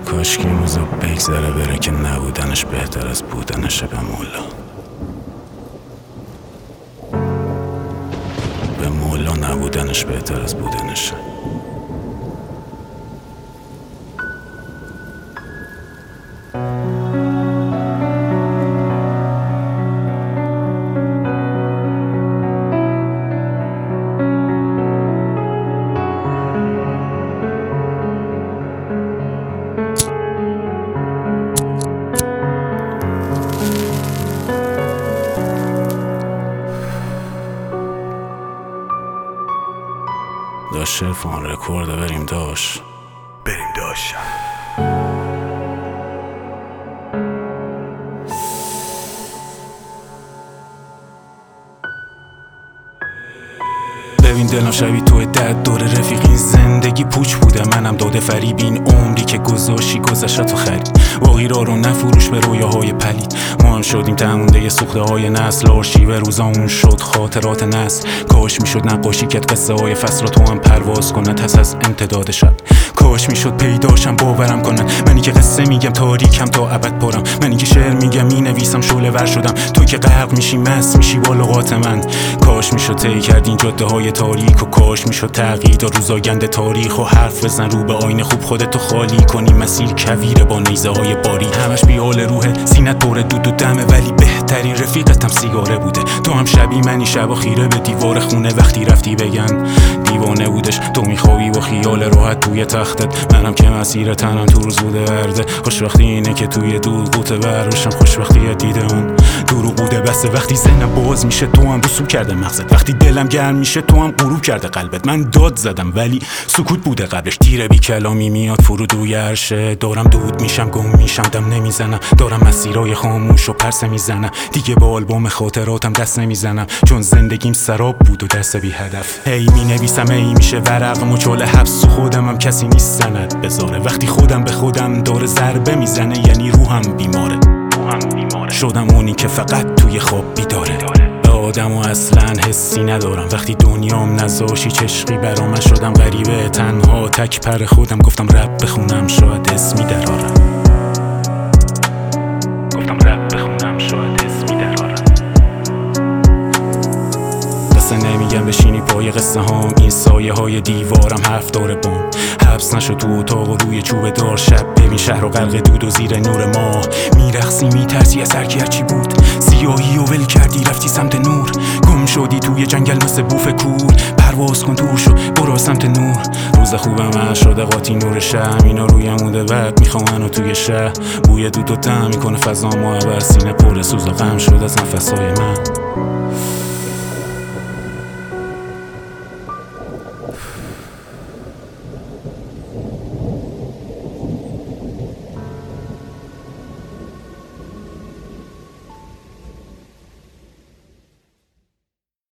کاش که این روزا بگذره بره که نبودنش بهتر از بودنشه. به مولا نبودنش بهتر از بودنشه. داشت شرفان رکورده بریم داشت ببین دلم شبیه توی دد دور رفیقین زندگی پوچ بوده منم داده فریب این عمری که گذاشی گذشت تو خرید واقعی رو نفروش به رویاهای پلید ما هم شدیم تمونده سوخته های نسل آرشیو روزامون شد خاطرات نسل کاش میشد نقاشی کرد قصه های فصل تو هم پرواز کنن تس از امتداد شب کاش میشد پیداشم باورم کنن منی که قصه میگم تاریکم تا ابد پرم منی که شعر میگم مینویسم شعله ور شدم تو که غرق میشی مست میشی با لغات من کاش میشد طی کردین جاده های تاریک و کاش میشد تغییر داد روزاگند تاریخ و حرف بزن رو به آینه خوب خودتو خالی کنی مسیر کویره با نیزه های باری همش بیال روحه سینت پر دود و دمه ولی بهترین رفیقتم سیگاره بوده تو هم شبی منی شبا خیره به دیوار خونه وقتی رفتی بگن دیوانه بودش تو میخوابی با خیال راحت توی تختت منم که مسیر تنم تو روز بوده ورده خوشبختی اینه که توی دور قوطه بروشم خوشبختی دیده اون دروغ بوده بسه وقتی ذهنم باز میشه تو هم رسو کرده مغزت وقتی دلم گرم میشه تو هم غروب کرده قلبت من داد زدم ولی سکوت بوده قبلش تیر بی کلامی میاد فرود روی عرشه دارم دود میشم گم میشم دم نمیزنم دارم مسیرای خاموش و پرسه میزنم دیگه با آلبوم خاطراتم دست نمیزنم چون زندگیم سراب بود و دست بی هدف هی مینویسم هی میشه ورق مچول حبس و خودم هم کسی نیست سند بذاره وقتی خودم به خودم دور ضربه میزنه یعنی روحم بیماره شدم اونی که فقط توی خواب بیداره به آدم و اصلا حسی ندارم وقتی دنیام نذاشی چشقی برا من شدم غریبه تنها تک پر خودم گفتم رب بخونم شاید اسمی درارم نمیگم بشینی پای قصه هام این سایه های دیوارم حرف داره بام حبس نشد تو اتاق و روی چوب دار شب ببین شهر و غرق دود و زیر نور ماه میرقصی میترسی از هرکی هرچی بود سیاهی و ول کردی رفتی سمت نور گم شدی توی جنگل مثل بوف کور پرواز کن تو شو برو سمت نور روز خوبم شده قاطی نور شم اینا روی عمود بعد میخوام منو توی شهر بوی دود و دم میکنه فضا معبر سینه پر سوز و غم شد از نفسای من